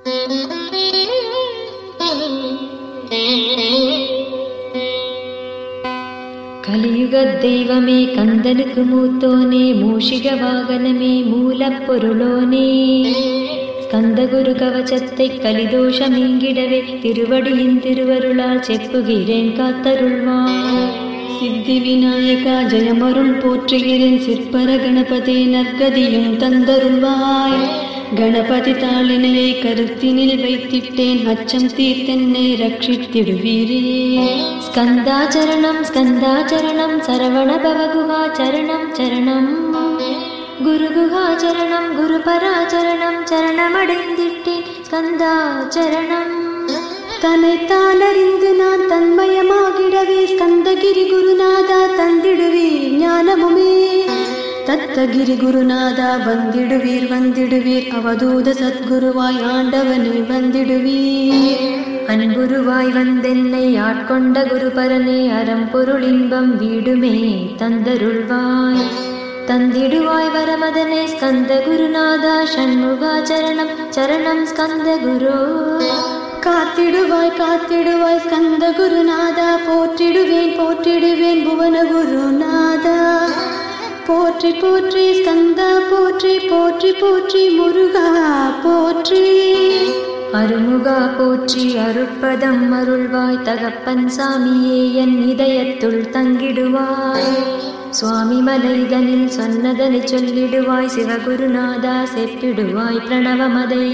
கலியுக தெய்வமே கந்தனுக்கு மூத்தோனே மூஷிக வாகனமே மூலப்பொருளோனே ஸ்கந்தகுரு கவசத்தை கலிதோஷம் நீங்கிடவே திருவடியின் திருவருளால் செப்புகிறேன் காத்தருள்வான். சித்தி விநாயகா ஜெயமருள் போற்றுகிறேன். சிற்பர கணபதி நற்கதியும் தந்தருள்வாய். கணபதி தாளினையை கருத்தினில் வைத்திட்டேன். அச்சம் தீர்த்தென்னை ரட்சித்திடுவீரே. ஸ்கந்தாச்சரணம் ஸ்கந்தாச்சரணம் சரவண பவகுகாச்சரணம் சரணம் குருகுகாச்சரணம் குருபராச்சரணம் சரணமடைந்திட்டேன் ஸ்கந்தாச்சரணம். தன்னைத்தான் அறிந்து நான் தன்மயமாகிடவே ஸ்கந்தகிரி குருநாதா தந்திடுவீர் ஞானமுமே. தத்தகிரி குருநாதா வந்திடுவீர் வந்திடுவீர். அவதூத சத்குருவாய் ஆண்டவனே வந்திடுவீர். அன்புருவாய் வந்தென்னை ஆட்கொண்ட குருபரனே அறம்பொருள் இன்பம் வீடுமே தந்தருள்வாய். தந்திடுவாய் வரமதனே ஸ்கந்த குருநாதா ஷண்முகாச்சரணம் சரணம் ஸ்கந்த குரு. காத்திடுவாய் காத்திடுவாய் ஸ்கந்த குருநாதா. போற்றிடுவேன் போற்றிடுவேன் புவன குருநாதா. போற்றி போற்றி ஸ்கந்தா போற்றி போற்றி போற்றி முருகா போற்றி. அருமுகா போற்றி அருட்பதம் அருள்வாய். தகப்பன் சாமியே என் இதயத்துள் தங்கிடுவாய். சுவாமி மலைதனில் சொன்னதனை சொல்லிடுவாய். சிவகுருநாதா செப்பிடுவாய் பிரணவமதை.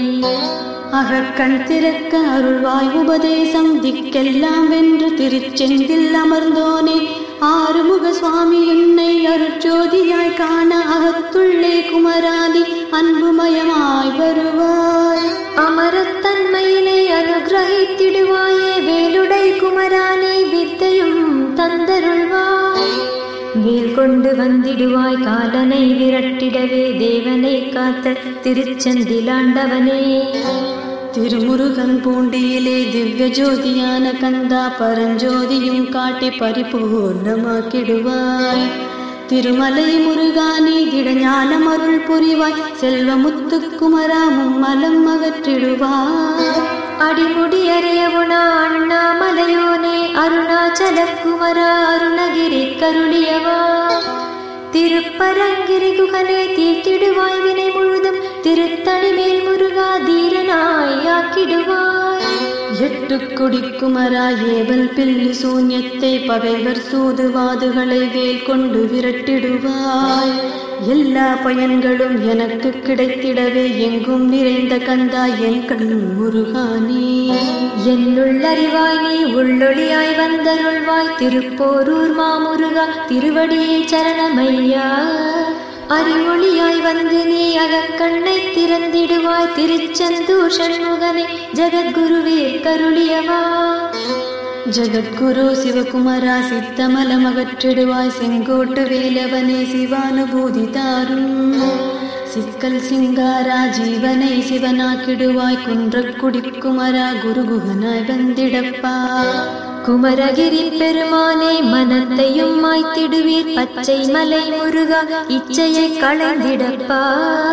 அகக்கண் திறக்க அருள்வாய் உபதேசம். திக்கெல்லாம் வென்று திருச்செந்தில் அமர்ந்தோனே. ஆறுமுக சுவாமி என்னை அருட்ஜோதியாய் காண அகத்துள்ளே குமராதி அன்புமயமாய் வருவாய். அமரத்தன்மையினை அனுகிரகித்திடுவாயே. வேலுடை குமரானே வித்தையும் தந்தருள்வாய். வேல் கொண்டு வந்திடுவாய் காலனை விரட்டிடவே. தேவனை காத்த திருச்செந்திலாண்டவனே. திருமுருகன் பூண்டியிலே திவ்ய ஜோதியான கந்தா பரஞ்சோதியும் காட்டி பரிபூர்ணமாக்கிடுவாய். திருமலை முருகானே திடஞானம் அருள் புரிவாய். செல்வமுத்துக்குமரா மும்மலம் அகற்றிடுவாய். அடிமுடி அறையவுனா அண்ணாமலையோனே அருணாச்சல குமரா அருணகிரி கருளியவா. திருப்பரங்கிரி குகனே தீர்த்திடுவாய் வினை முழுதும். திருத்தணி மேல் முருகா தீரனாய் ஆக்கிடுவாய். எட்டு குடிக்குமரா ஏவல் பில்லி சூன்யத்தை பகைவர் சூதுவாதுகளை வேல் கொண்டு விரட்டிடுவாய். எல்லா பயன்களும் எனக்கு கிடைத்திடவே எங்கும் நிறைந்த கந்தா என் கண் முருகானே. என்னுள்ளறிவாய் நீ உள்ளொளியாய் வந்தருள்வாய். திருப்போரூர் மாமுருகா திருவடியை சரணமையா. அறிவொளியாய் வந்து நீ அகக்கண்ணை திறந்திடுவாய். திருச்செந்தூர் சண்முகனே ஜகத்குருவீர் கருளியவா. ஜகத்குரு சிவகுமரா சித்தமலம் அகற்றிடுவாய். செங்கோட்டு வேலவனே சிவானுபூதி தாரும். சிக்கல் சிங்காரா ஜீவனை சிவனாக்கிடுவாய். குன்றக்குடிக்குமரா குருகுகனாய் வந்திடப்பா. குமரகிரி பெருமானே மனத்தையும் மாய்த்திடுவீர். பச்சை மலை முருகா இச்சையை களைந்திடப்பா.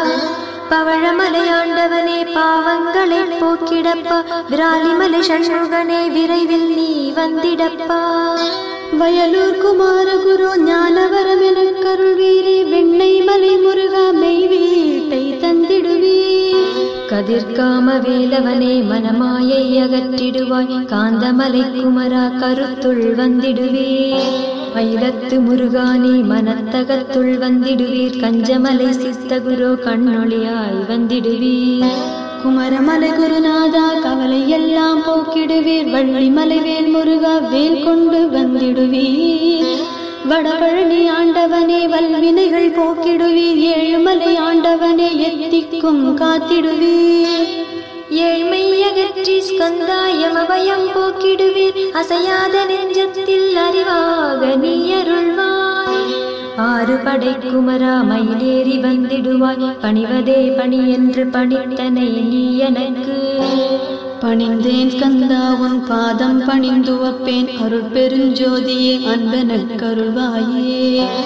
பவழமலையாண்டவனே பாவங்களை போக்கிடப்பா. விராலிமலை சண்முகனே விரைவில் நீ வந்திடப்பா. வயலூர் குமார குரு ஞானவரம் என கருள்வீரே. வெண்ணை மலை முருகா மெய் வீட்டை தந்திடுவீர். கதிர்காம வேலவனே மனமாயை அகற்றிடுவாய். காந்தமலை குமரா கருத்துள் வந்திடுவீர். மயிலத்து முருகானே மனத்தகத்துள் வந்திடுவீர். கஞ்சமலை சித்தகுரு கண்ணொளியாய் வந்திடுவீர். குமரமலை குருநாதா கவலை எல்லாம் போக்கிடுவீர். வள்ளிமலை வேல் முருகா வேல் கொண்டு வந்திடுவீர். வடபழனி ஆண்டவனே வல்வினைகள் போக்கிடுவீர். ஏழுமலை ஆண்டவனே எத்திக்கும் காத்திடுவீர். ஏழ்மை அகற்றி ஸ்கந்தாயமபயம் போக்கிடுவீர். அசையாத நெஞ்சத்தில் அறிவாக நீ அருள்வாய். ஆறு படை குமரா மயிலேறி வந்திடுவாய். பணிவதே பணி என்று பணித்தனை நீ எனக்கு. பணிந்தேன் ஸ்கந்தா உன் பாதம் பணிந்து வப்பேன். அருள் பெருஞ்சோதியே அன்பெனக் கருள்வாயே.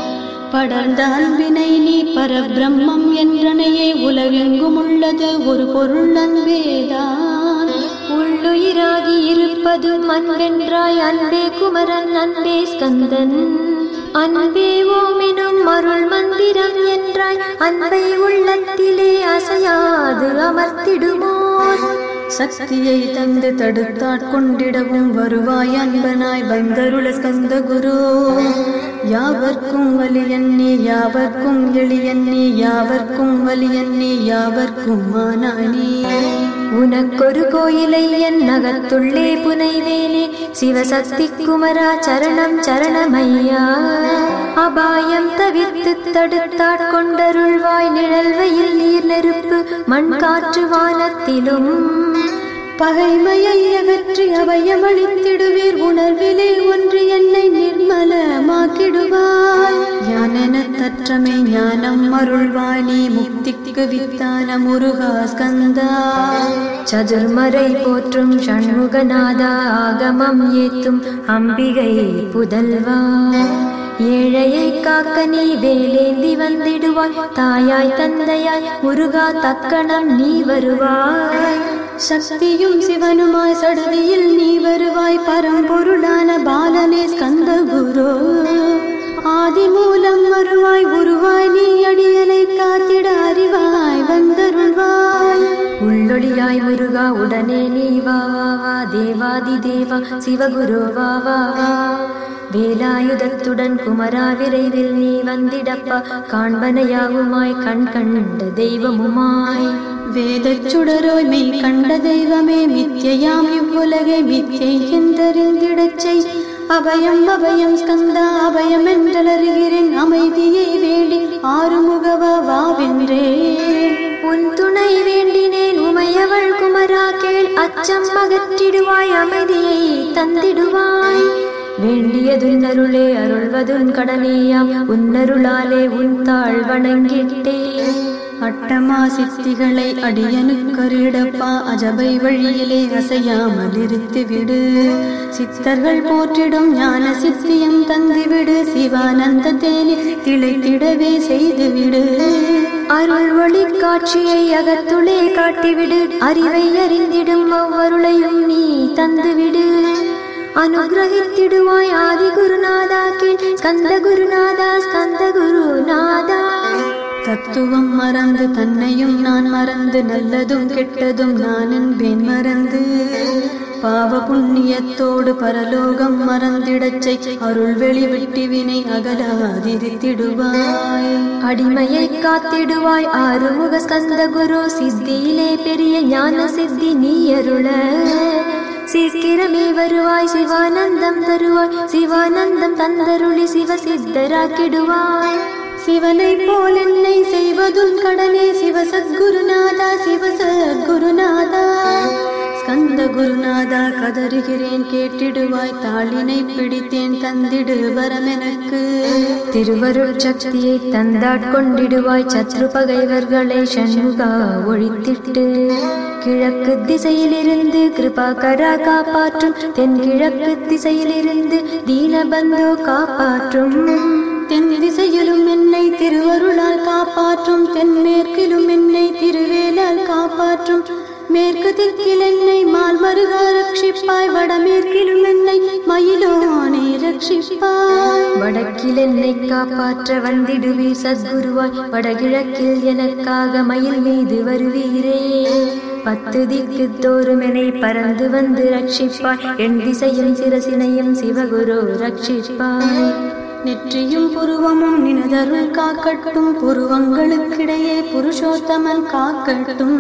படர்ந்த அன்பினை நீ பரபிரம்மம் என்றனையே உலகெங்கும் உள்ளது ஒரு பொருள் அன்பேதான். உள்ளுயிராகி இருப்பதும் அன்பென்றாய் அன்பே குமரன் அன்பே ஸ்கந்தன் அன்பே ஓமெனும் அருள் மந்திரம் என்றாய் அன்பை உள்ளத்திலே அசையாது அமர்த்திடுமோ. சக்தியை தந்து தடுத்தாட்கொண்டிடவும் வருவாய் அன்பனாய் வந்தருள ஸ்கந்த குரு. யாவர்க்கும் வலியன் நீ யாவர்க்கும் எளியன் நீ யாவர்க்கும் வலியன் நீ யாவர்க்கும் மானாய் நீ. உனக்கொரு கோயிலை என் நகத்துள்ளே புனைவேனே சிவசக்தி குமரா சரணம் சரணமையா. அபாயம் தவிர்த்து தடுத்தாட்கொண்டருள்வாய் நிழல்வையில் நீர் நெருப்பு மண் காற்று வானத்திலும். பகைமையை அகற்றி அபயமளித்திடுவீர் உணர்விலே ஒன்று என்னை நிர்மலமாக்கிடுவாய். ஞானென தற்றமை ஞானம் அருள்வாய் நீ முக்திக்கு வித்தான முருகா ஸ்கந்தா. சதுர்மறை போற்றும் ஷண்முகநாதா ஆகமம் ஏத்தும் அம்பிகை புதல்வா. ஏழையை காக்க நீ வேலேந்தி வந்திடுவாய் தாயாய் தந்தையாய் முருகா தக்கணம் நீ வருவாய். சக்தியும் சிவனுமாய் சடுதியில் நீ வருவாய் பரம்பொருளான பாலனே ஸ்கந்த குரு. ஆதி மூலம் வருவாய் உருவாய் நீ அடியனை காத்திட அறிவாய் வந்தருள்வாய். உள்ளொளியாய் முருகா உடனே நீ வா வா வா தேவாதி தேவா சிவகுரு வா வா வா. வேலாயுதத்துடன் குமரா விரைவில் நீ வந்திடப்பா காண்பனையாவுமாய் கண் கண்ட தெய்வமுமாய். வேதச் சுடரோய் மெய் கண்ட தெய்வமே மித்யாம் இவ்வுலகை மித்யை என்றறிந்திடச் செய். அபயம் அபயம் ஸ்கந்தா அபயம் என்றலறுகிறேன் அமைதியை வேண்டி ஆறுமுகவா வாவென்றேன். உன் துணை வேண்டினேன் உமையவள் குமரா கேள் அச்சம் அகற்றிடுவாய் அமைதியை தந்திடுவாய். வேண்டியதுன் அருளே அருள்வதுன் கடனேயாம் உன்னருளாலே உன் தாழ் வணங்கிட்டேன். அட்டமா சித்திகளை அடியனுக்கருடப்பா அஜபை வழியிலே அசையாமல் இருத்துவிடு. சித்தர்கள் போற்றிடும் ஞான சித்தியம் தந்துவிடு சிவானந்த தேனில் திளைத்திடவே செய்துவிடு. அருள் ஒளி காட்சியை அகத்துளே காட்டிவிடு அறிவை அறிந்திடும் அவ்வருளையும் நீ தந்துவிடு. அனுகிரகித்திடுவாய் ஆதி குருநாதா கீழ் ஸ்கந்த குருநாதா ஸ்கந்த குருநாதா. தத்துவம் மறந்து தன்னையும் நான் மறந்து நல்லதும் கெட்டதும் நான் என்பேன் மறந்து. பாவ புண்ணியத்தோடு பரலோகம் மறந்திடச் செய் அருள் வெளிவிட்டு வினை அகலாதிருத்திடுவாய். அடிமையை காத்திடுவாய் ஆறுமுக ஸ்கந்த குரு சித்தியிலே பெரிய ஞான சித்தி நீ அருள. சீக்கிரமே வருவாய் சிவானந்தம் தருவாய் சிவானந்தம் தந்தருளி சிவ சித்தராக்கிடுவாய். சிவனை போல் என்னை செய்வதும் கடனே சிவசத்குருநாதா சிவசத்குருநாதா. ஸ்கந்த குருநாதா கதறுகிறேன் கேட்டிடுவாய் தாளினை பிடித்தேன் தந்திடு வரமெனக்கு. திருவருட் சக்தியை தந்தாட்கொண்டிடுவாய் சத்ரு பகைவர்களை ஷண்முகா ஒழித்திட்டு. கிழக்கு திசையிலிருந்து கிருபாகரா காப்பாற்றும் தென்கிழக்கு திசையிலிருந்து தீனபந்தோ காப்பாற்றும். தென் திசையிலும் என்னை திருவருளால் காப்பாற்றும் தென்மேற்கிலும் என்னை திருவேலால் காப்பாற்றும். மேற்கு திக்கில் என்னை மால்மருகா ரட்சிப்பாய் வடமேற்கிலும் என்னை மயிலோனே ரட்சிப்பாய். வடக்கில் என்னை காப்பாற்ற வந்திடுவீர் சத்குருவாய் வடகிழக்கில் எனக்காக மயில் மீது வருவீரே. 10 திக்கு தோறும் என்னை பறந்து வந்து ரட்சிப்பாய் என் திசையும் சிரசினையும் சிவகுரு ரட்சிப்பாய். நெற்றியும் புருவமும் நினதருள் காக்கட்டும் புருவங்களுக்கிடையே புருஷோத்தமன் காக்கட்டும்.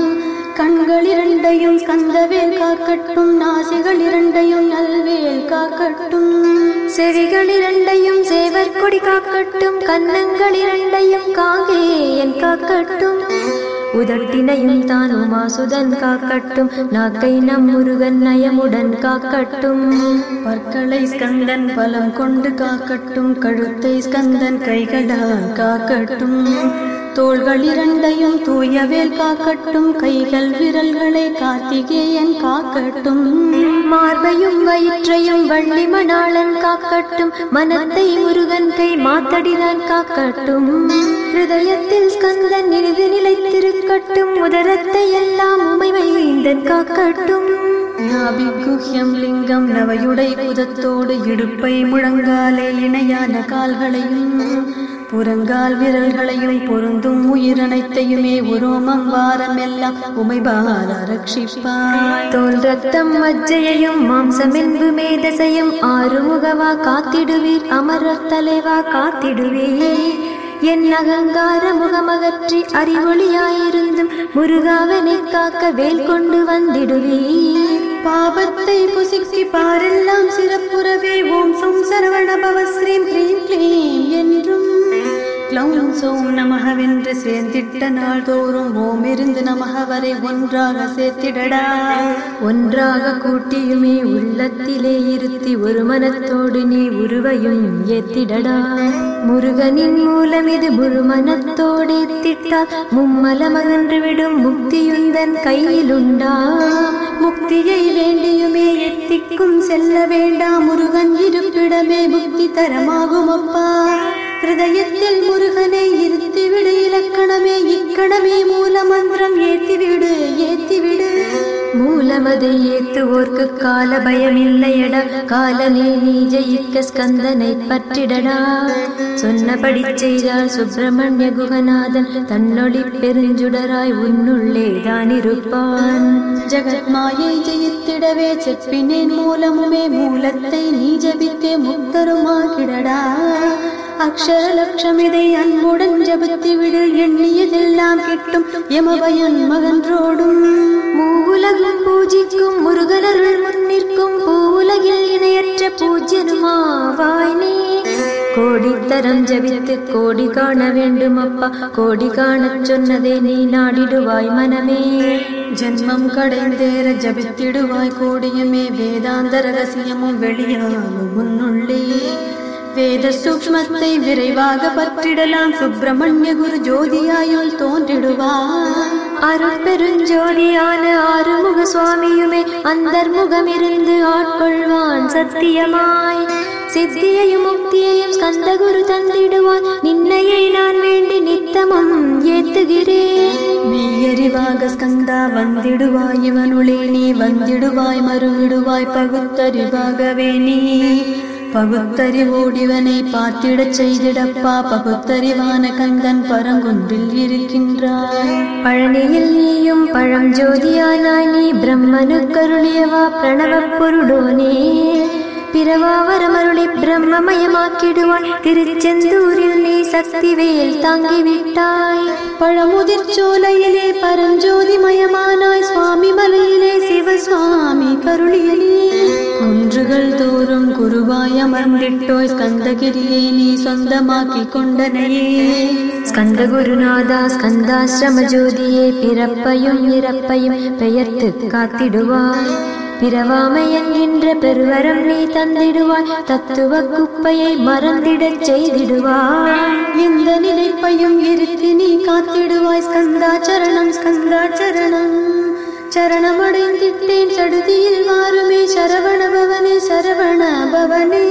கண்கள் இரண்டையும் ஸ்கந்தவேல் காக்கட்டும் நாசிகள் இரண்டையும் நல்வேல் காக்கட்டும். செவிகள் இரண்டையும் சேவர் கொடி காக்கட்டும் கன்னங்கள் இரண்டையும் காங்கேயன் காக்கட்டும். உதட்டினையும் தான் உமாசுதன் காக்கட்டும் நாக்கை நம் முருகன் நயமுடன் காக்கட்டும். பற்களை ஸ்கந்தன் பலம் கொண்டு காக்கட்டும் கழுத்தை ஸ்கந்தன் கைகளால் காக்கட்டும். தோள்கள் இரண்டையும் தூயவேல் காக்கட்டும், கைகள் விரல்களை கார்த்திகேயன் காக்கட்டும், மார்பையும் வயிற்றையும் வள்ளி மணாளன் காக்கட்டும், மனத்தை முருகன் கை மாத்தடிதான் காக்கட்டும், ஹிருதயத்தில் ஸ்கந்தன் நிறுதி நிலைத்திருக்கட்டும், உதரத்தை எல்லாம் உமைவைந்தன் காக்கட்டும். நாபிகுஹ்யம் லிங்கம் நவையுடை குதத்தோடு இடுப்பை முழங்காலே இணையான கால்களையும் புறங்கால் விரல்களையும் பொருந்தும் உயிரனைத்தையுமே உரோமம் வாரம் எல்லாம் உமைபால ரட்சிப்பாய். தோல் ரத்தம் மஜ்ஜையையும் மாம்சமென்பு மேதசையும் ஆறுமுகவா காத்திடுவீர், அமரர் தலைவா காத்திடுவீர். என் அகங்கார முகமகற்றி அறிவொளியாயிருந்தும் முருகாவனை காக்க வேல் கொண்டு வந்திடுவீர். பாபத்தை புசிக்கி பாரெல்லாம் சிறப்புறவே ஓம் சோம் சரவண பவ ஸ்ரீம் க்ளீம் க்ளீம் என்றும் க்ளௌம் சோம் நமகவென்று சேர்ந்திட்ட நாள் தோறும் ஓம் இருந்து நமக வரை ஒன்றாக சேர்த்திடடா. ஒன்றாக கூட்டியுமே உள்ளத்திலே இருத்தி ஒரு மனத்தோடு நீ உருவையும் ஏத்திடடா. முருகனின் மூலம் இது முழு மனத்தோடு ஏத்திட்டால் மும்மலமகன்று விடும் முக்தியுந்தன் கையிலுண்டா. முக்தியை வேண்டியுமே எத்திக்கும் செல்ல வேண்டாம், முருகன் இருப்பிடமே முக்தி தரமாகும் அப்பா. ஹிருதயத்தில் முருகனை இருத்திவிடு, இலக்கணமே இக்கணமே மூல மந்திரம் ஏத்திவிடு ஏத்திவிடு. மூலமதை ஏத்துவோர்க்கு கால பயமில்லையடா, காலனே நீ ஜெயிக்க ஸ்கந்தனை பற்றிடடா. சொன்னபடி செய்தால் சுப்பிரமணிய குகநாதன் தன்னொளி பெருஞ்சுடராய் உன்னுள்ளே தான் இருப்பான். ஜகத் மாயை ஜெயித்திடவே செப்பினேன் மூலமுமே, மூலத்தை நீ ஜபித்தே முக்தருமாகிடடா. அக்ஷர லட்சமிதை அன்புடன் ஜபித்து விடு, எண்ணியதெல்லாம் கிட்டும் எமபயன் மகன்றோடும். மூவுலகும் பூஜிக்கும் முருகனருள் முன்னிற்கும் பூவுலகில் இணையற்ற பூஜ்யனுமாவாய் நீ. கோடித்தரம் ஜபித்து கோடி காண வேண்டும் அப்பா, கோடி காணச் சொன்னதே நீ நாடிடுவாய் மனமே. ஜென்மம் கடைந்தேற ஜபித்திடுவாய் கோடியுமே, வேதாந்த ரகசியமும் வெளியாகும் முன்னுள்ளே. வேத சூக்ஷ்மத்தை விரைவாக பற்றிடலாம், சுப்பிரமணிய குரு ஜோதியாயுள் தோன்றிடுவார். அருட்பெருஞ்சோதியான ஆறுமுக சுவாமியுமே அந்தர்முகமிருந்து ஆட்கொள்வான் சத்தியமாய். சித்தியையும் முக்தியையும் ஸ்கந்தகுரு தந்திடுவான், நின்னையை நான் வேண்டி நித்தமும் ஏத்துகிறேன். மெய்யறிவாக ஸ்கந்தா வந்திடுவாய் இவனுளே நீ, வந்திடுவாய் மறுவிடுவாய் பகுத்தறிவாகவே நீ. பகுத்தறிவோடிவனை பார்த்திடச் செய்திடப்பா, பகுத்தறிவான கந்தன் பரங்குன்றில் இருக்கின்றாய். பழனியில் நீயும் பழஞ்சோதியானாய் நீ, பிரம்மனுக்கருளியவா பிரணவப் பொருளோனே. பிறவாவரமருளி பிரம்மமயமாக்கிடுவான், திருச்செந்தூரில் நீ சக்திவேல் தாங்கிவிட்டாய். பழமுதிர் சோலையிலே பரஞ்சோதிமயமானாய், சுவாமி மலையிலே சிவசுவாமி கருளியலே. குன்றுகள் தோறும் குருவாய் அமர்ந்திட்டோய், ஸ்கந்தகிரியை நீ சொந்தமாக்கி கொண்டனையே. ஸ்கந்த குருநாதா ஸ்கந்தாசிரம ஜோதியே, பிறப்பையும் இறப்பையும் பெயர்த்து காத்திடுவாய். பிறவாமை என்கின்ற பெருவரம் நீ தந்திடுவாய், தத்துவ குப்பையை மறந்திடச் செய்திடுவாய். இந்த நினைப்பையும் இருத்தி நீ காத்திடுவாய். ஸ்கந்தாச்சரணம் ஸ்கந்தாச்சரணம் சரணமடைந்திட்டேன் சடுதியில் வாருமே, சரவண பவனே சரவண பவனே.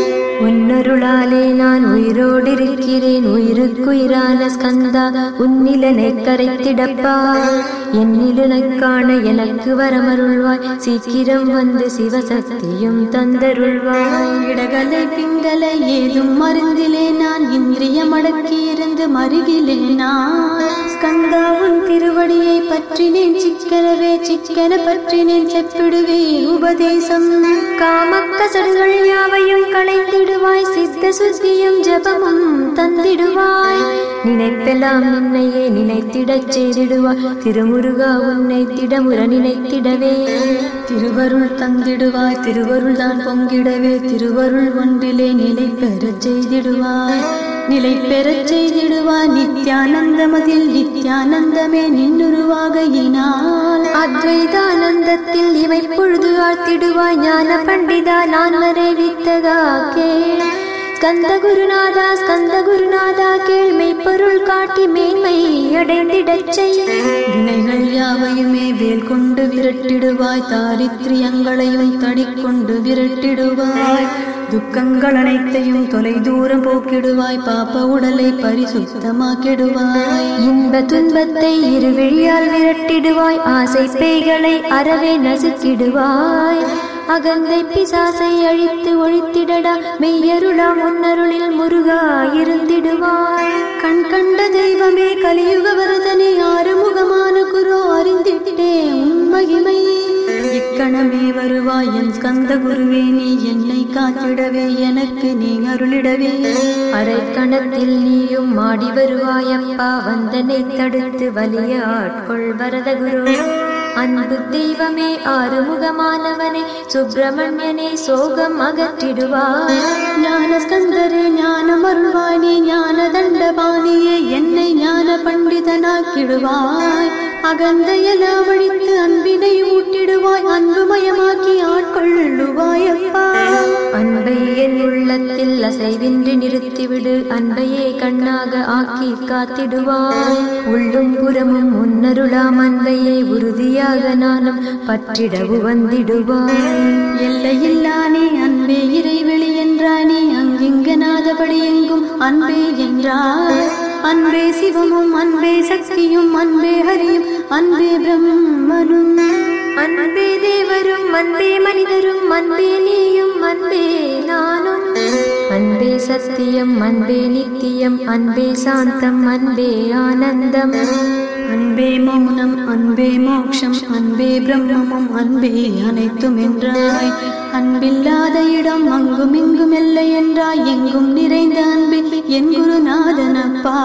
உன்னருளாலே நான் உயிரோடிருக்கிறேன், உயிருக்குயிரான ஸ்கந்தா உன்னிலனை கரைத்திடப்பா. என்னிலனைக் காண எனக்கு வரமருள்வாய், சீக்கிரம் வந்து சிவசக்தியும் தந்தருள்வாய். இடகலை பிங்கலை ஏதும் மருந்திலே நான், இந்திரியம் அடக்கியிருந்து மருகிலே நான். ஸ்கந்தா உன் திருவடியை பற்றினேன் சிக்கனவே, சிக்கன பற்றினேன் செப்பிடுவேன் உபதேசம். காமக்கசடுகள் யாவையும் களைந்திடுவாய், சித்த சுத்தியும் ஜபமும் தந்திடுவாய். நினைப்பெல்லாம் நின்னையே நினைத்திடச் செய்திடுவாய், திருமுருகா உன்னை திடமுற நினைத்திடவே. திருவருள் தந்திடுவாய், திருவருள் தான் பொங்கிடவே, திருவருள் ஒன்றிலே நிலை பெறச் செய்திடுவாய். நிலை பெறச் செய்திடுவாய் நித்யானந்தமதில், நித்யானந்தமே நின்னுருவாக இனால். அத்வைதானந்தத்தில் இவை பொழுது ஆழ்த்திடுவாய், ஞான பண்டிதா நான் வரை வித்தகாக்கே. ஸ்கந்த குருநாதா ஸ்கந்த குருநாதா கேள்மை பொருள் காட்டி மேன்மை அடைந்திடச் செய். வினைகள் யாவையுமே வேல் கொண்டு விரட்டிடுவாய், தாரித்ரியங்களையும் தடிக்கொண்டு விரட்டிடுவாய், துக்கங்கள் அனைத்தையும் தொலை தூரம் போக்கிடுவாய், பாப்ப உடலை பரிசுத்தமாக்கிடுவாய், இன்ப துன்பத்தை இருவிழியால் விரட்டிடுவாய், ஆசை பேய்களை அறவே நசுக்கிடுவாய், அகந்தை பிசாசை அழித்து ஒழித்திடடா மெய்யருளா முன்னருளில் முருகா இருந்திடுவாய். கண் கண்ட தெய்வமே கலியுக வரதனே ஆறுமுகமான குரு அறிந்திட்டே உன் மகிமை, இக்கணமே வருவாய் என் ஸ்கந்த குருவே, நீ என்னை காத்திடவே எனக்கு நீ அருளிடவே, அரை கணத்தில் நீயும் மாடி வருவாயப்பா, வந்தனை தடுத்து வலிய ஆட்கொள் வரத குரு. அன்பு தெய்வமே ஆறுமுகமானவனே சுப்பிரமணியனே சோகம் அகற்றிடுவாய், ஞான ஸ்கந்தரே ஞானம் அருள்வாய், நீ ஞான தண்டபாணியே என்னை ஞான பண்டிதனாக்கிடுவாய், அகந்தையெல்லாம் அழித்து அன்பினை ஊட்டிடுவாய், அன்புமயமாக்கி ஆட்கொள்ளுவாயப்பா. அன்பை என் உள்ளத்தில் அசைவின்றி நிறுத்திவிடு, அன்பையே கண்ணாக ஆக்கி காத்திடுவாய், உள்ளும் புறமும் முன்னருளாம் அன்பையே உறுதியாக நானும் பற்றிடவு வந்திடுவாய். எல்லையில்லானே அன்பே இறைவெளி என்றாய், நீ அங்கிங்கனாதபடி எங்கும் அன்பே என்றாய், அன்பே சிவமும் அன்பே சக்தியும் அன்பே ஹரியும் அன்பே பிரம்மனும், அன்பே தேவரும் அன்பே மனிதரும் அன்பே நீயும் அன்பே நானும், அன்பே சத்தியம் அன்பே நித்தியம் அன்பே சாந்தம் அன்பே ஆனந்தம், அன்பே மௌனம் அன்பே மோக்ஷம் அன்பே பிரம்மமும் அன்பே அனைத்தும் என்றாய், அன்பில்லாத இடம் அங்கும் இங்கும் இல்லை என்றாய், எங்கும் நிறைந்த அன்பில் என் குருநாதனப்பா.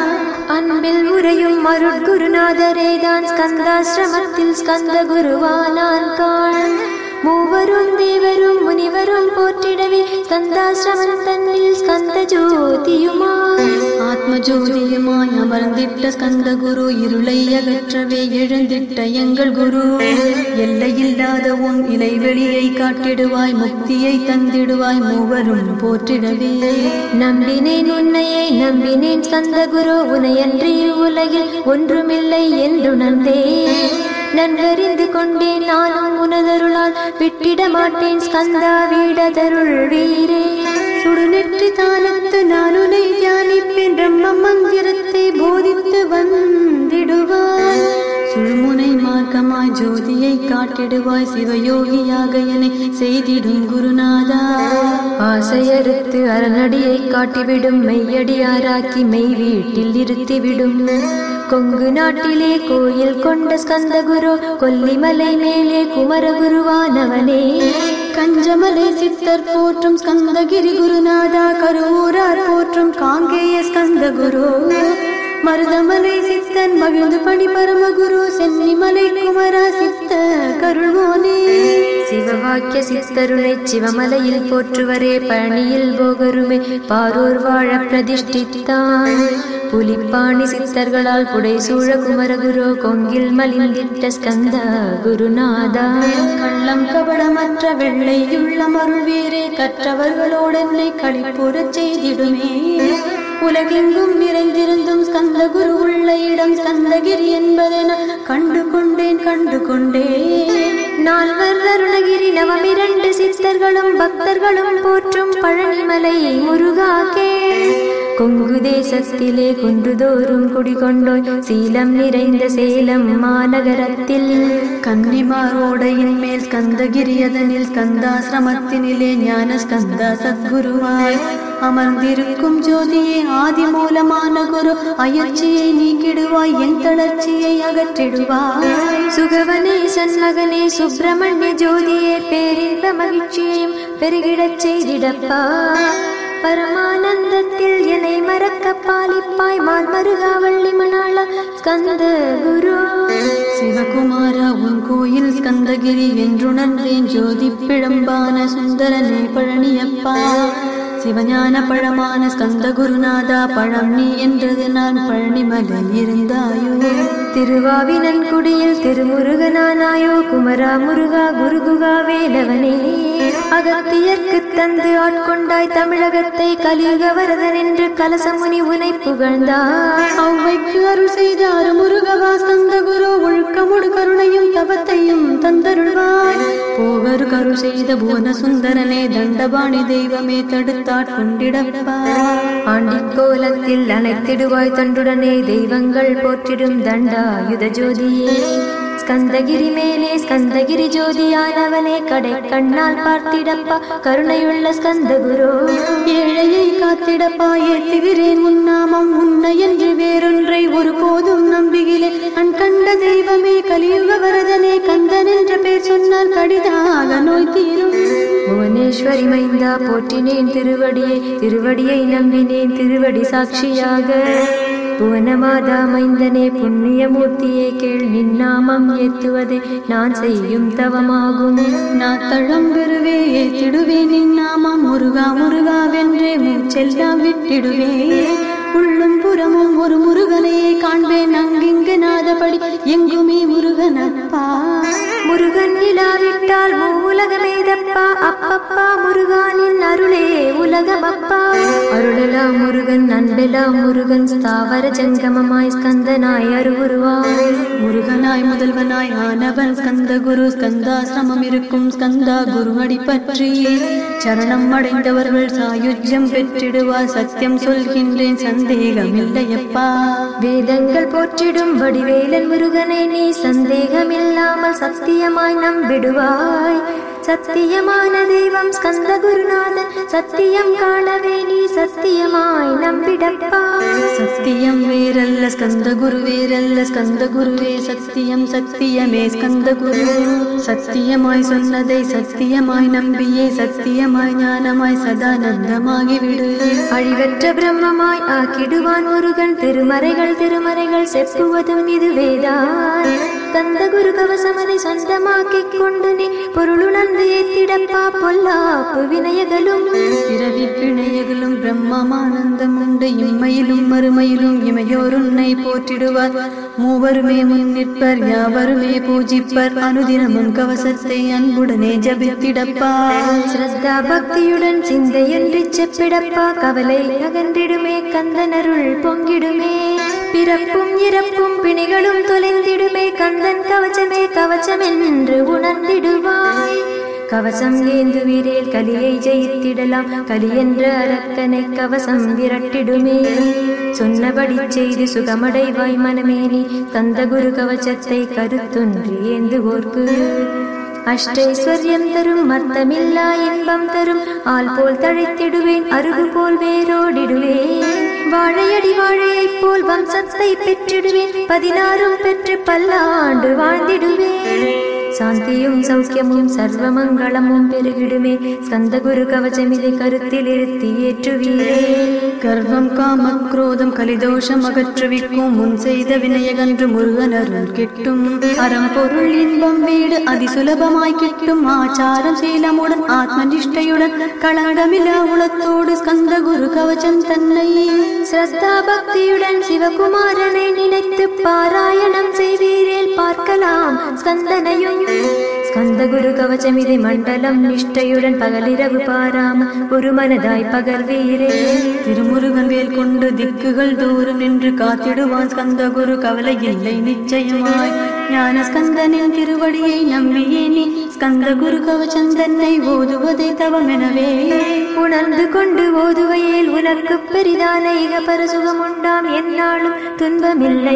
அன்பில் உரையும் அருட்குருநாதரேதான் ஸ்கந்தாசிரமத்தில் ஸ்கந்த குருவானான் காண், மூவரும் தேவரும் முனிவரும் போற்றிடவே ஸ்கந்தாசிரமம் தன்னில் ஸ்கந்த ஜோதியுமாய், ஆத்ம ஜோதியுமாய் அமர்ந்திட்ட ஸ்கந்த குரு, இருளை அகற்றவே எழுந்திட்ட எங்கள் குரு, எல்லையில்லாத உன் இலைவெளியை காட்டிடுவாய், முக்தியை தந்திடுவாய், மூவரும் போற்றிடவே. நம்பினேன் உன்னையே நம்பினேன் ஸ்கந்த குரு, உனையன்றி உலகில் ஒன்றுமில்லை என்றுணர்ந்தே, நன்கறிந்து கொண்டேன் நானும் உனதருளால் விட்டிட மாட்டேன் ஸ்கந்தா வீடதருள் வீரே. சுடுநெற்றி தானத்து நான் உன்னை தியானிப்பேன், பிரம்ம மந்திரத்தை போதித்து வந்திடுவாய், சுழுமுனை மார்க்கமாய் ஜோதியை காட்டிடுவாய், சிவயோகியாக என்னை செய்திடும் குருநாதா. ஆசையறுத்து அரணடியை காட்டிவிடும், மெய்யடியாராக்கி மெய் வீட்டில் இருத்திவிடும், கொங்கு நாட்டிலே கோயில் கொண்ட ஸ்கந்த குரு, கொல்லிமலை மேலே குமரகுருவானவனே, கஞ்சமலை சித்தர் போற்றும் ஸ்கந்தகிரி குருநாதா, கருவூரார் போற்றும் காங்கேய ஸ்கந்த குரு, மருதமலை சித்தன் மகிழ்ந்து பணி பரமகுரு, சென்னிமலை குமரா சித்த கருள்வோனே, சிவவாக்கிய சித்தருளை சிவமலையில் போற்றுவரே, பழனியில் போகருமே பாரூர் வாழ பிரதிஷ்டித்தான், புலிப்பாணி சித்தர்களால் புடைசூழ குமரகுரு, கொங்கில் மலிந்திட்ட ஸ்கந்த குருநாதா. கள்ளம் கபடமற்ற வெள்ளையுள்ள மருள்வீரே, கற்றவர்களோடு என்னை களிப்புறச் செய்திடுமே, உலகெங்கும் நிறைந்திருந்தும் ஸ்கந்த குரு உள்ள இடம் ஸ்கந்தகிரி என்பதென கண்டு கொண்டேன். நால்வர் அருணகிரி நவமிரண்டு சித்தர்களும் பக்தர்களும் போற்றும் பழனிமலை முருகா கேள், கொங்கு தேசத்திலே குன்றுதோறும் குடிகொண்டோய் சீலம் நிறைந்த சேலம் மாநகரத்தில், கன்னிமாரோடையின் மேல் ஸ்கந்தகிரி அதனில் ஸ்கந்தாசிரமத்தினிலே ஞான ஸ்கந்தா சத்குருவாய் அமர்ந்திருக்கும் ஜோதியே ஆதி மூலமான குரு, அயற்சியை நீக்கிடுவாய் என் தளர்ச்சியை அகற்றிடுவாய், சுகவனே சண்மகனே சுப்பிரமணிய ஜோதியே பேரின்ப மகிழ்ச்சியையும் பெருகிடச் செய்திடப்பா, பரமானந்தத்தில் என்னை மறக்க பாலிப்பாய் மான்மருகாவள்ளி மணாளா ஸ்கந்த குரு. சிவகுமாரா உன் கோயில் ஸ்கந்தகிரி என்றுணர்ந்தேன், ஜோதி பிழம்பான சுந்தரனே பழனியப்பா, சிவஞான பழமான ஸ்கந்த குருநாதா பழம் நீ என்றது நான் பழனிமலை இருந்தாயோ. திருவாவினன்குடியில் திருமுருகனானாயோ குமரா முருகா குருகுகா வேலவனே. அகத்தியர்க்கு தந்து ஆட்கொண்டாய் தமிழகத்தை கலியுக வரதன் என்று கலசமுனி உனை புகழ்ந்தார். அவ்வைக்கு அருள் செய்தார் முருகவா ஸ்கந்த குரு ஒழுக்கமுடு கருணையும் தவத்தையும் தந்தருள்வாய். போகரு கரு செய்த புவன சுந்தரனே தண்டபாணி தெய்வமே தடுத்தாட் கொண்டிடப்பா. ஆண்டிக்கோலத்தில் அணைத்திடுவாய் தண்டுடனே தெய்வங்கள் போற்றிடும் தண்டாயுத ஜோதியே. ஸ்கந்தகிரி மேலே ஸ்கந்தகிரி ஜோதியானவனே கடை கண்ணால் பார்த்திடப்பா கருணையுள்ள ஸ்கந்த குரு. ஏழையை காத்திடப்பா ஏத்துகிறேன் உன்னாமம் உன்னை என்று வேறொன்றை ஒருபோதும் நம்புகிறேன். அன் கண்ட தெய்வமே கலியுக வரதனே கந்தன் என்ற பேர் சொன்னால் கடிதாக நோய் தீரும். புவனேஸ்வரி மைந்தா போற்றினேன் திருவடியை திருவடியை நம்பினேன் திருவடி சாட்சியாக. புவனமாதா மைந்தனே புண்ணியமூர்த்தியே கேள் நின்னாமம் ஏத்துவதே நான் செய்யும் தவமாகும். நான் தளம் பெறுவே ஏத்திடுவேன் நின்னாமம் முருகா முருகா வென்றே மூச்செல்லாம் விட்டிடுவே. உள்ளும் புறமும் ஒரு முருகனையே காண்பேன் அங்கிங்கு நாதபடி எங்குமே முருகனப்பா. முருகன் இல்லாவிட்டால் உலகமேதப்பா அப்பப்பா முருகானின் அருளே உலகமப்பா. அருளெல்லாம் முருகன் அன்பெல்லாம் முருகன் ஸ்தாவர ஜங்கமமாய் ஸ்கந்தனாய் அருவுருவாய். முருகனாய் முதல்வனாய் ஆனவன் ஸ்கந்த குரு. ஸ்கந்தாசிரமம் இருக்கும் ஸ்கந்தா குருவடி பற்றி சரணம் அடைந்தவர்கள் சாயுஜ்யம் பெற்றிடுவார். சத்தியம் சொல்கின்றேன் சந்தேகமில்லையப்பா. வேதங்கள் போற்றிடும் வடிவேலன் முருகனை நீ சந்தேகமில்லாமல் சத்தியமாய் நம்பிடுவாய். சத்தியமான தெய்வம் ஸ்கந்த குருநாதன் சத்தியம் காணவே நீ சத்தியமாய் நம்பிடப்பா. சத்தியம் வேறல்ல ஸ்கந்த குரு வேறல்ல ஸ்கந்த குருவே சத்தியம் சத்தியமே ஸ்கந்த குரு. சத்தியமாய் சொன்னதை சத்தியமாய் நம்பியே சத்தியமாய் ஞானமாய் சதானந்தமாகிவிடு. அழிவற்ற பிரம்மமாய் ஆக்கிடுவான் முருகன் திருமறைகள் திருமறைகள் செப்புவதும் இதுவேதான். ஸ்கந்த குரு கவசமனை சொந்தமாக்கிக் கொண்டு நீ பொருளுணர்ந்து ஏத்திடப்பா பொல்லாப்பு வினயகளும். பிறவி பிணையகளும் பிரம்மமானந்தம் உண்டு இம்மையிலும் மறுமையிலும் இமையோர் உன்னை போற்றிடுவார். மூவருமே முன்னிற்பர் யாவருமே பூஜிப்பர் அனுதினமும் கவசத்தை அன்புடனே ஜபித்திடப்பா. ஸ்ரத்தா பக்தியுடன் சிந்தையொன்றி செப்பிடப்பா கவலை அகன்றிடுமே கந்தனருள் பொங்கிடுமே. பிறப்பும் இறப்பும் பிணிகளும் தொலைந்திடுமே கந்தன் கவச்சமே கவச்சம் என்று உணர்ந்திடுவாய். கவசம் ஏந்துவீரேல் கலியை ஜெயித்திடலாம் கலி என்ற அரக்கனை கவசம் விரட்டிடுமே. சொன்னபடி செய்து சுகமடைவாய் மனமேனி கந்த குரு கவச்சத்தை கருத்தொன்று ஏந்துவோர்க்கு. அஷ்டைஸ்வர்யம் தரும் மத்தமில்லா இன்பம் தரும் ஆள் போல் தழைத்திடுவேன் அருகு போல் வேரோடிடுவேன். வாழையடி வாழையைப் போல் வம்சத்தை பெற்றிடுவேன் 16 பெற்று பல்லாண்டு வாழ்ந்திடுவேன். சாந்தியும் சௌக்கியமும் சர்வமங்களமும் பெருகிடுமே ஸ்கந்த குரு கவச்சமிதை கருத்தில் இருத்தி ஏற்றுவீரே. கர்வம் காம குரோதம் கலிதோஷம் அகற்றுவிக்கும் முன் செய்த வினயகன்று முருகனருள் கிட்டும். அறம் பொருள் இன்பம் வீடு அதிசுலபமாய் கிட்டும். ஆச்சாரம் சீலமுடன் ஆத்ம நிஷ்டையுடன் களங்கமில்லா உளத்தோடு ஸ்கந்த குரு கவச்சம் தன்னை ஸ்ரத்தா பக்தியுடன் சிவகுமாரனை நினைத்து பாராயணம் செய்வீரேல் பார்க்கலாம் ஸ்கந்தனையும். ஸ்கந்த குரு கவச்சமிதை மண்டலம் நிஷ்டையுடன் பகலிரவு பாராம ஒரு மனதாய் பகர்வீரே. திருமுருகன் வேல் கொண்டு திக்குகள் தூரம் நின்று காத்திடுவான் ஸ்கந்த குரு கவலை இல்லை நிச்சயமாய். ஞான ஸ்கந்தனின் திருவடியை நம்பியே நீ ஸ்கந்த குரு கவச்சந்தன்னை ஓதுவதை தவமெனவே உணர்ந்து கொண்டு ஓதுவையில் உனக்கு பெரிதான இக பரசுகம் உண்டாம் என்னாலும் துன்பமில்லை.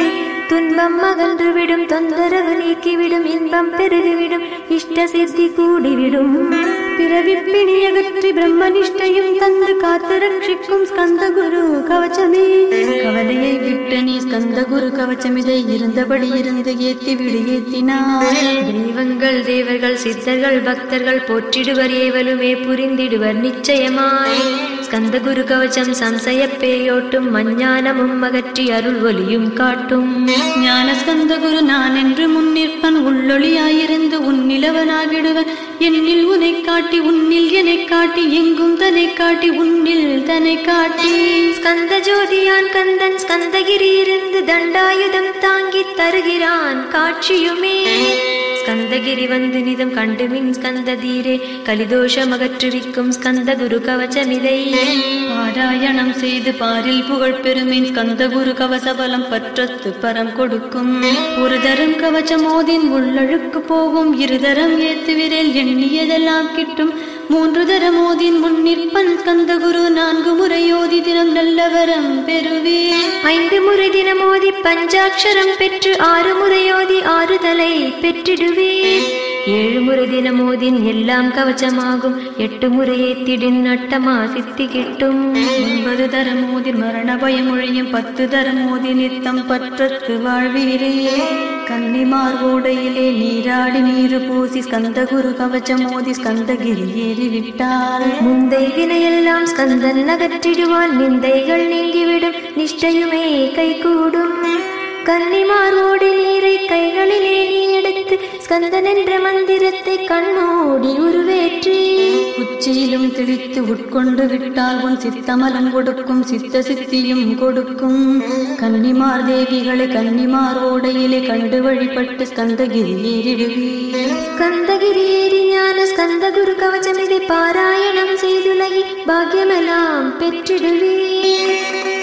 துன்பம் அகன்றுவிடும் தொந்தரவு நீக்கிவிடும் இன்பம் பெருகிவிடும் இஷ்ட சித்தி கூடிவிடும். பிறவி பிணியகற்றி பிரம்மனிஷ்டையும் தந்து காத்து ரட்சிக்கும் ஸ்கந்த குரு கவச்சமே. கவலையை விட்டு நீ ஸ்கந்த குரு கவச்சமிதை இருந்தபடி இருந்து ஏத்தி விடு ஏத்தினாய். தெய்வங்கள் தேவர்கள் சித்தர்கள் பக்தர்கள் போற்றிடுவர் ஏவலுமே புரிந்திடுவர் நிச்சயமாய். ஸ்கந்த குரு கவச்சம் சம்சய பேயோட்டும் மஞ்ஞானமும் அகற்றி அருள் ஒலியும் காட்டும். ஞான ஸ்கந்த குரு நான் என்று முன்னிற்பன் உள்ளொளியாயிருந்து உன்னிலவனாகிடுவன். என்னில் உனை காட்டி உன்னில் என்னை காட்டி எங்கும் தன்னை காட்டி உன்னில் தன்னை காட்டி. ஸ்கந்த ஜோதியான் கந்தன் ஸ்கந்தகிரி இருந்து தண்டாயுதம் தாங்கி தருகிறான் காட்சியுமே. ஸ்கந்தகிரி வந்து நிதம் கண்டுமின் ஸ்கந்த தீரே கலிதோஷம் அகற்றுவிக்கும் ஸ்கந்த குரு கவச்சமிதை. பாராயணம் செய்து பாரில் புகழ் பெருமின் ஸ்கந்த குரு கவச பலம் பற்றத்து பரம் கொடுக்கும். ஒரு தரம் கவச்சமோதின் உள்ளழுக்கு போகும். இருதரம் ஏத்து விரல் எண்ணியதெல்லாம் கிட்டும். 3 தரமோதின் முன்னிற்பன் ஸ்கந்த குரு 4 முறையோதி தினம் நல்லவரம் பெறுவே. 5 முறை தினமோதி பஞ்சாட்சரம் பெற்று 6 முறையோதி ஆறுதலை பெற்றிடுவே. 7 முறை தினமோதின் எல்லாம் கவச்சமாகும். 8 முறையே திடின் அட்டமா சித்தி கிட்டும். 9 தரமோதின் மரண பயமொழியும். 10 தரமோதி நித்தம் பற்றத்து வாழ்வீரே. கன்னிமார் ஓடையிலே நீராடி நீரு பூசி ஸ்கந்த குரு கவச்சமோதி ஸ்கந்தகிரி ஏறிவிட்டால். முந்தை வினையெல்லாம் ஸ்கந்தன் அகற்றிடுவான். நிந்தைகள் நீங்கிவிடும் நிஷ்டையுமே கைகூடும். கன்னிமார் ஓடி நீரை கைகளிலே நீ எடுத்து ஸ்கந்தன் என்ற மந்திரத்தை கண்மூடி உருவேற்றி உச்சியிலும் தெளித்து உட்கொண்டு விட்டால் உன் சித்தமலம் கொடுக்கும். சித்த சித்தியும் கொடுக்கும். கன்னிமார் தேவிகளை கன்னிமார் ஓடையிலே கண்டு வழிபட்டு ஸ்கந்தகிரி ஏறிடுவே. ஸ்கந்தகிரி ஏறி ஞான ஸ்கந்த குரு கவச்சம் இதை பாராயணம் செய்துலகி பாக்கியமெல்லாம் பெற்றிடுவே.